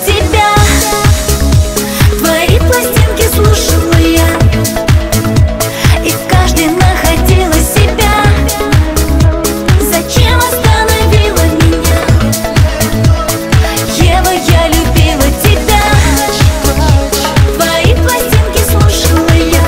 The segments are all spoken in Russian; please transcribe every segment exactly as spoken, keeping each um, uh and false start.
тебя. Твои пластинки слушала я, и в каждой находила себя. Зачем остановила меня? Ева, я любила тебя. Твои пластинки слушала я,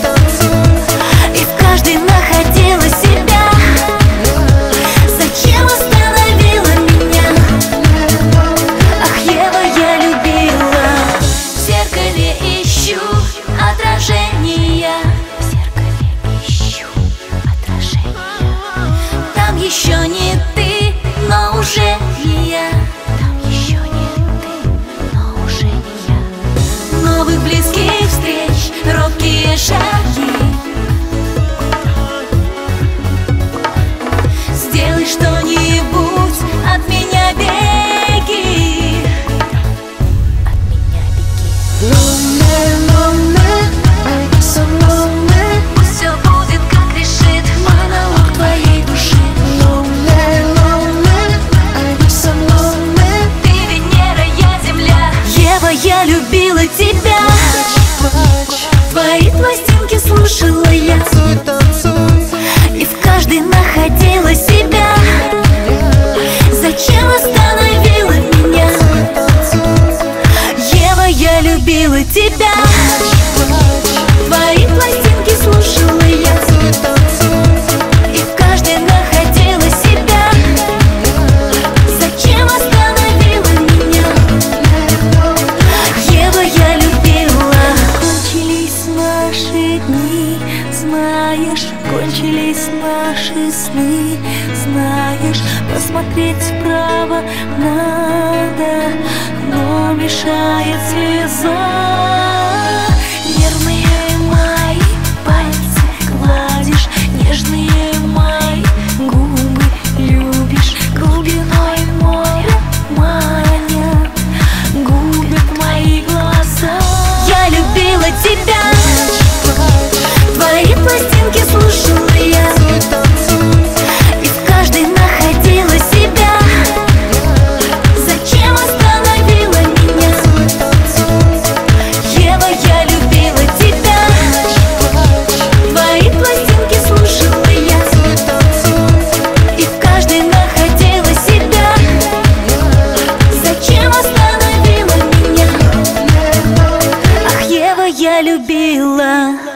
и в каждой находила себя. Зачем остановила меня? Ах, Ева, я любила. В зеркале ищу отражения, в зеркале ищу отражения. Там еще не ты, но уже не я. Там еще не ты, но уже не я. Новых близких встреч, робкие шаги. Сделай что-нибудь, от меня беги. От меня беги. Lonely, lonely, I get so lonely. Пусть все будет, как решит монолог твоей души. Lonely, lonely, I get so lonely. Ты Венера, я Земля. Ева, я любила тебя. Плачь, Твои пластинки слушала я, танцуй, танцуй. и в каждой находила себя. Зачем остановила меня? Ева, я любила тебя. Твои пластинки слушала я, и в каждой находила себя. Зачем остановила меня? Ева, я любила. Кончились наши дни, знаешь, кончились наши сны, знаешь, посмотреть вправо надо, но мешает слеза. Нервные мои пальцы гладишь, нежные мои губы любишь, глубиной моря манят, губят мои глаза. Я любила тебя. Твои пластинки слушала я, и в каждой находила себя. Зачем остановила меня? Ева, я любила тебя. Твои пластинки слушала я, и в каждой находила себя. Зачем остановила меня? Ах, Ева, я любила.